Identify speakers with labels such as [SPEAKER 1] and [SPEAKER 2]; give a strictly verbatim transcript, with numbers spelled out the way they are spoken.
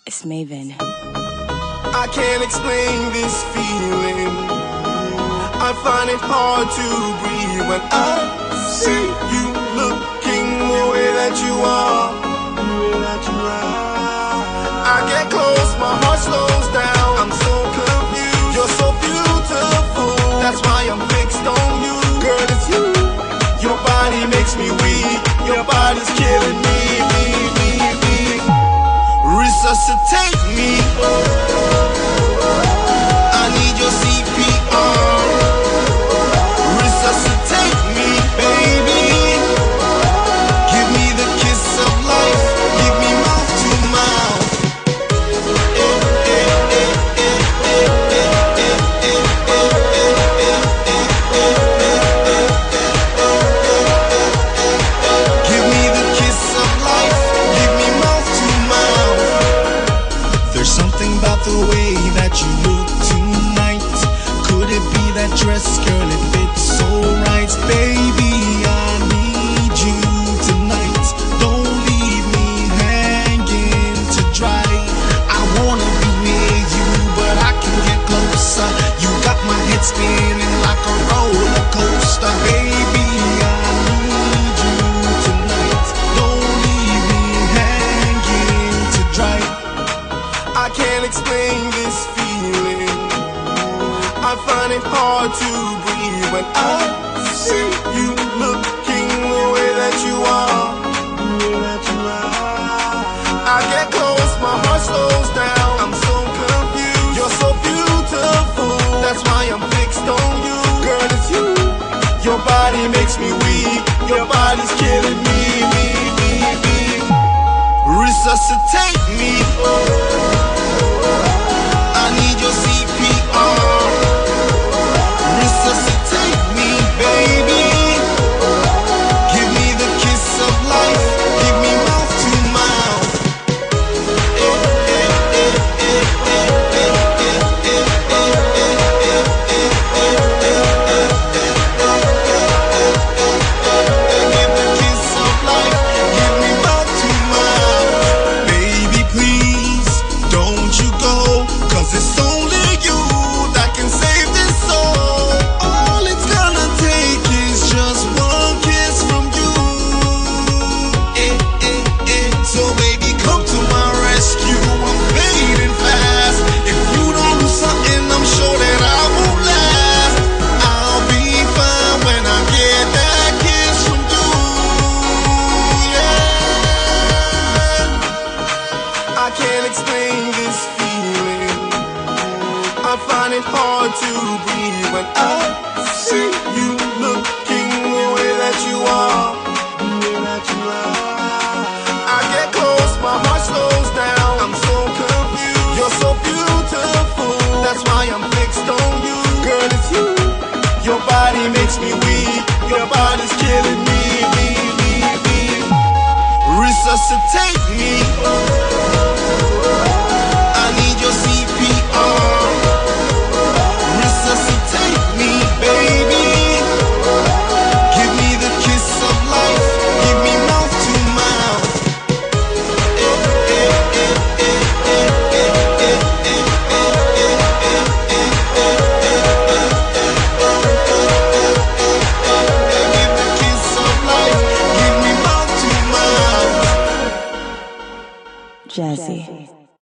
[SPEAKER 1] It's Maven.
[SPEAKER 2] I can't explain this feeling. I find it hard to breathe when I see you looking the way that you are. I get close, my heart slows down. I'm so confused. You're so beautiful. That's why I'm fixed on you. Girl, it's you. Your body makes me weak. Your body's killing me, me, me, me. Resuscitate me. I need your C P R. Resuscitate me, baby. Give me the kiss of life. Give me mouth to mouth. Give me the kiss of life. Give me mouth to mouth. There's something about the way that you look tonight. Could it be that dress, girl? It fits so right, baby. I need you tonight. Don't leave me hanging to dry. I wanna be near you, but I can get closer. You got my head spinning like a roller coaster, baby. I need you tonight. Don't leave me hanging to dry. I can't explain this feeling. I find it hard to breathe when I see you looking the way that you are. I get close, my heart slows down. I'm so confused. You're so beautiful. That's why I'm fixed on you. Girl, it's you. Your body makes me weak. Your body's killing me, me, me, me. Resuscitate me. I need your C P R. Resuscitate me, baby. Give me the kiss of life. Give me mouth to mouth. Give the kiss of life. Give me mouth to mouth. Baby, please, don't you go. 'Cause it's only you that can save this soul. All it's gonna take is just one kiss from you. Eh, eh, eh. So baby, come to my rescue. I'm fading fast. If you don't do something, I'm sure that I won't last. I'll be fine when I get that kiss from you. Yeah. I can't explain this feeling. I find it hard to breathe when I see you looking the way that you are. I get close, my heart slows down. I'm so confused. You're so beautiful. That's why I'm fixed on you. Girl, it's you. Your body makes me weak. Your body's killing me, me, me, me. Resuscitate me. I need your C P R. Resuscitate me, baby. Give me the kiss of life. Give me mouth to mouth. Give the kiss of life. Give me mouth to mouth.
[SPEAKER 1] Jazzy.